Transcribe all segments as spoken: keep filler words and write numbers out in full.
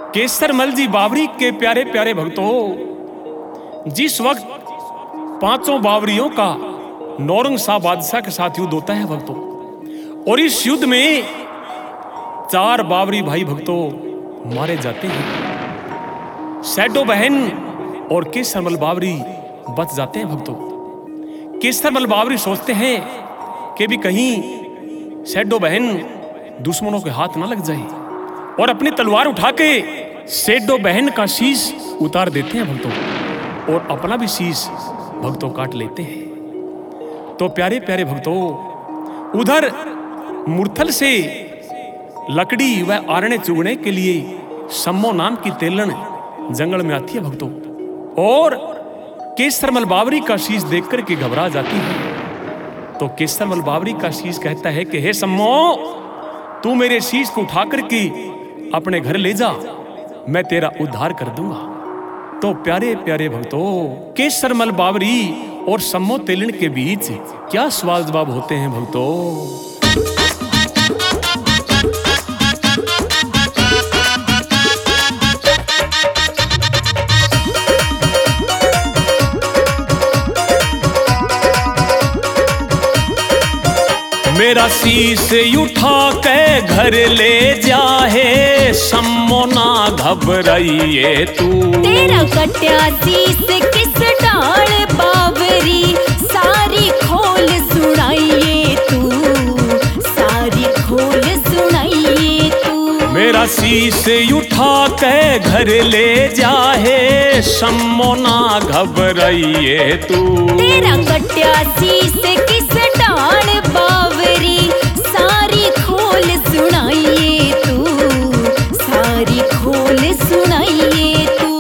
केसरमल जी बावरी के प्यारे प्यारे भक्तों, जिस वक्त पांचों बावरियों का नौरंग शाह बादशाह के साथ युद्ध होता है भक्तों, और इस युद्ध में चार बावरी भाई भक्तों मारे जाते हैं। सैडो बहन और केसरमल बावरी बच जाते हैं भक्तों। केसरमल बावरी सोचते हैं कि भी कहीं सैडो बहन दुश्मनों के हाथ ना लग जाए, और अपनी तलवार उठा के सैडो बहन का शीश उतार देते हैं भक्तों, और अपना भी शीश भक्तों काट लेते हैं। तो प्यारे प्यारे भक्तों, उधर मुरथल से लकड़ी व आरने चुगने के लिए सम्मो नाम की तेलन जंगल में आती है भक्तों, और केसरमल बावरी का शीश देख कर के घबरा जाती है। तो केसरमल बावरी का शीश कहता है कि हे सम्मो, तू मेरे शीश को उठा करके अपने घर ले जा, मैं तेरा उद्धार कर दूंगा। तो प्यारे प्यारे भक्तों, केसरमल बावरी और सम्मो तेलन के बीच क्या सवाल जवाब होते हैं भक्तों। मेरा शीश उठा के घर ले जाहे, सम्मो ना घबराइए तू। तेरा कट्या शीश किस डाल बावरी, सारी खोल सुनाइए तू, सारी खोल सुनाइए तू। मेरा शीश उठा के घर ले जाहे, सम्मो ना घबराइए तू। तेरा कट्या शीश किस डाल बावरी, सारी खोल सुनाइए तू, सारी खोल सुनाइए तू।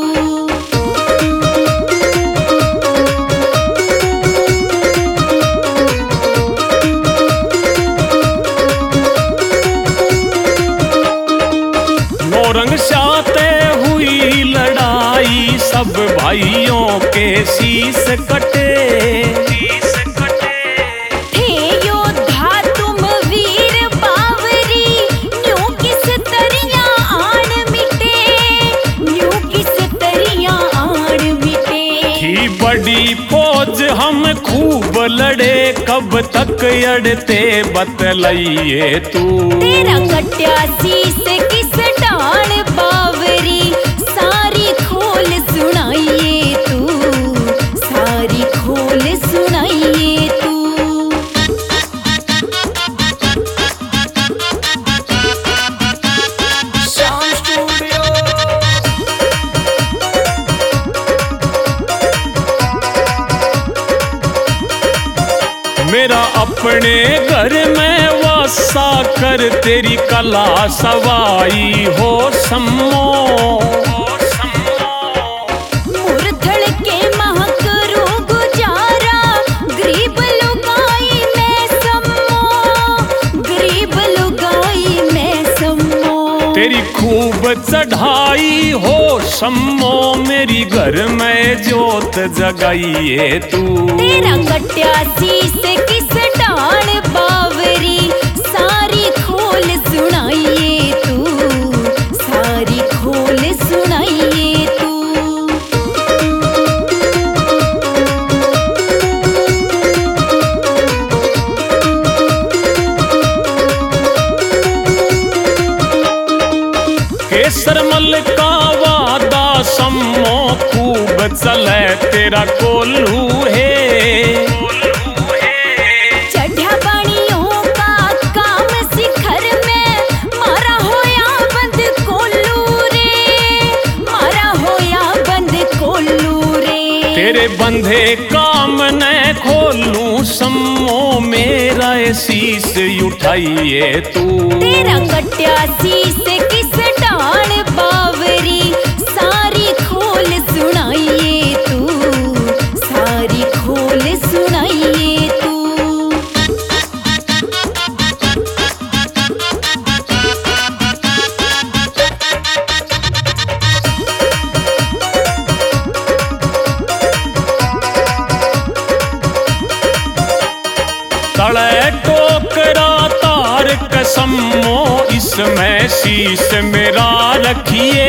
नौरंग साते हुई लड़ाई, सब भाइयों के शीश कटे। बड़ी फौज हम खूब लड़े, कब तक अड़ते बतलाइए तू। तेरा कट्या शीश किस डाल बावरी, सारी खोल सुनाइए तू, सारी खोल सुनाइए तू। मेरा अपने घर में वासा कर, तेरी कला सवाई हो सम्मो। मुरथल के महकरू गुजारा, गरीब लुगाई में सम्मो, गरीब लुगाई में सम्मो। तेरी खूब चढ़ाई हो सम्मो, मेरी घर में जोत जगाइए तू। तेरा कट्या शीश किस डाल बावरी, सारी खोल सुनाइए तू, सारी खोल सुनाइए तू। केसरमल का वादा सम्मो खूब चले, तेरा कोल्हू है। चढ़ा बाणियों का काम शिखर में, मारा होया बंद कोल्लू रे, मारा होया बंद कोल्लू रे। तेरे बंधे काम न खोलूं सम्मो, मेरा शीश उठाइए तू। तेरा कट्या शीश किस डाल बावरी, सारी खोल सुनाइए तू, सारी खोल सुनाइए तू। तले टोकरा तार कसमो, इसमें शीश मेरा रखिए।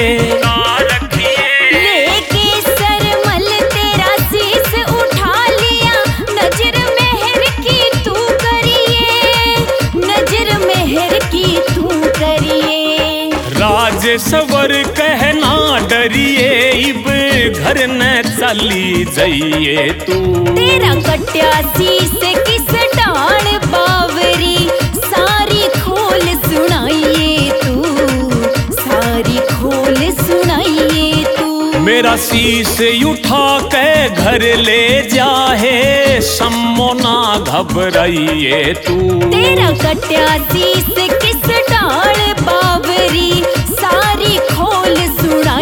लेके सरमल तेरा शीश उठा लिया, नजर मेहर की तू करिए, नजर मेहर की तू करिए। राज सवर कहना डरिए, इब घर न चली जाइए तू। तेरा कट्या शीश किस डाल बावरी, सारी खोल सुनाइए तू, सारी खोल सुनाइए तू। मेरा शीश उठा के घर ले जाहे, सम्मो ना घबराइए तू। तेरा कट्या शीश किस डाल बावरी, सारी खोल सुना